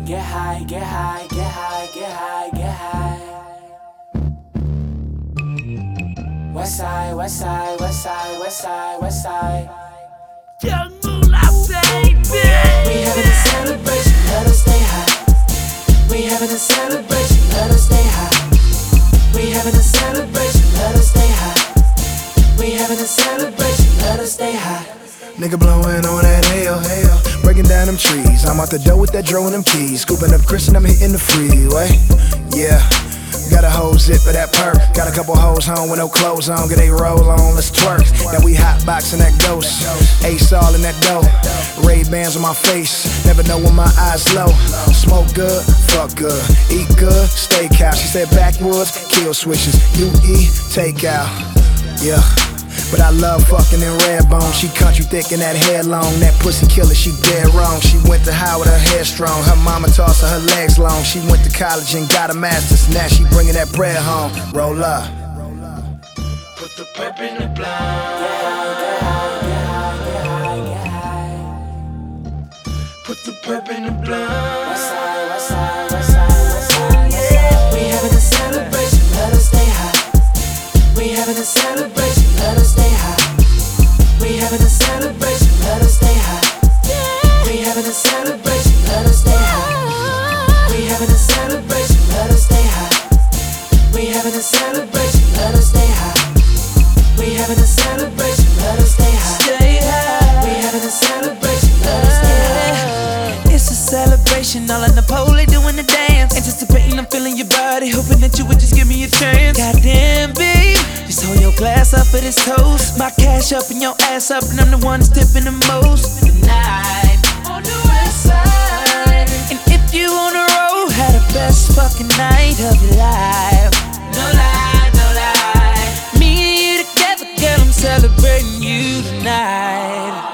get high, get high, get high, get high, get high. West side, west side, west side, west side, west side. Young Moolah, baby. We having a celebration, let us stay high. We having a celebration, let us stay high. We having a celebration, let us stay high. We having a celebration, let us stay high. Nigga blowing on that hell, breaking down them trees. I'm out the door with that dro and them keys. Scooping up Chris and I'm hitting the freeway. Yeah, got a whole zip of that perk. Got a couple hoes home with no clothes on. Get they roll on, let's twerk. Now we hotboxing that ghost. Ace all in that dough. Ray-Bans on my face. Never know when my eyes low. Smoke good, fuck good. Eat good, steakhouse. She said backwoods, kill switches. You eat, take out. Yeah. But I love fucking in Redbone. She country thick and that hair long. That pussy killer, she dead wrong. She went to high with her hair strong. Her mama tossed her legs long. She went to college and got a master's. Now she bringing that bread home. Roll up. Put the pep in the blind. Put the pep in the blind. West side, west side, west side, west side, west side. We having a celebration, let us stay high. We having a celebration, let us stay high. We having a celebration, let us stay high. We having a celebration, let us stay high. We having a celebration, let us stay high. We having a celebration, let us stay high. We having a celebration, let us stay high. Stay high. We having a celebration, let us stay high. It's a celebration, all in the pole, they doing the dance. Anticipating, I'm feeling your body, hoping that you would just give me a chance. Goddamn, babe, just hold your glass up for this toast. My cash up and your ass up, and I'm the one that's tipping the most. Tonight, on the west side. And if you on the road, had the best fucking night of your life. No lie, no lie. Me and you together, girl, I'm celebrating you tonight.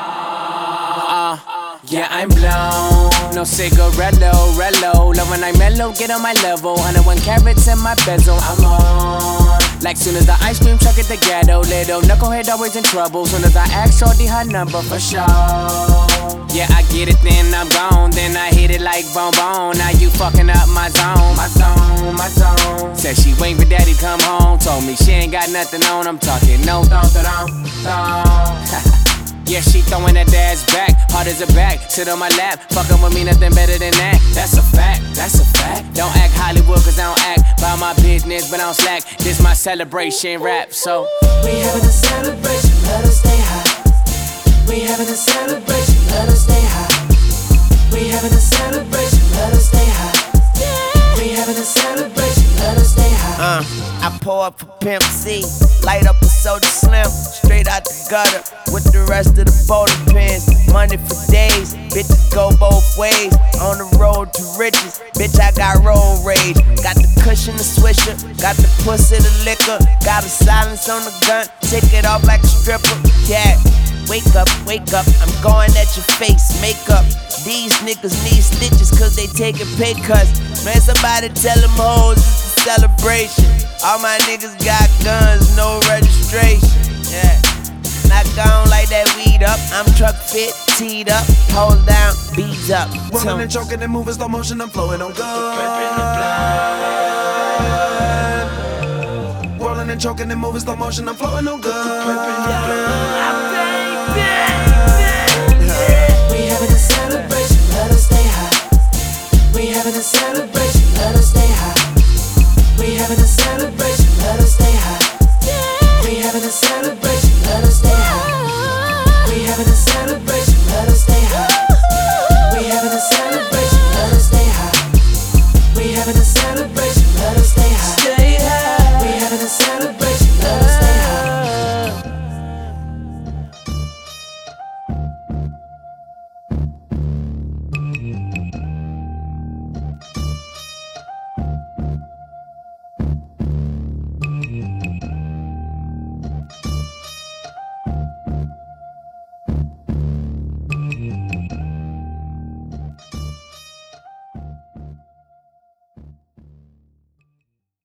Yeah, I'm blown. No cigarello, rello. Love when I mellow, get on my level. 101 carats in my bezel. I'm on. Like soon as the ice cream truck at the ghetto. Little knucklehead always in trouble. Soon as I ask shorty her number for sure. Yeah, I get it, then I'm gone. Then I hit it like bone bone. Now you fucking up my zone, my zone, my zone. Said she waiting for daddy come home. Told me she ain't got nothing on. I'm talking no thong. Yeah, she throwing that dad's back, hard as a back, sit on my lap, fucking with me, nothing better than that. That's a fact, that's a fact. Don't act Hollywood, cause I don't act by my business, but I don't slack. This my celebration rap, so we having a celebration, let us stay high. We having a celebration, let us stay high. We having a celebration, let us stay high. We having a celebration, let us stay high. I pour up for Pimp C, light up a soda slim, straight out the gutter, with the rest of the bowling pins. Money for days, bitches go both ways, on the road to riches, bitch I got road rage. Got the cushion, the swisher, got the pussy, the liquor, got a silence on the gun, take it off like a stripper, yeah. Wake up, I'm going at your face, makeup. These niggas need stitches cause they taking pay cuts. Man, somebody tell them hoes it's a celebration. All my niggas got guns, no registration. Yeah, not gone like that weed up. I'm truck fit, teed up, hold down, beads up. Rolling and choking and moving slow motion, I'm flowing on good. Rolling and choking and moving slow motion, I'm flowing on good. We having a celebration, let us stay high. We having a celebration, let us stay high. We having a celebration.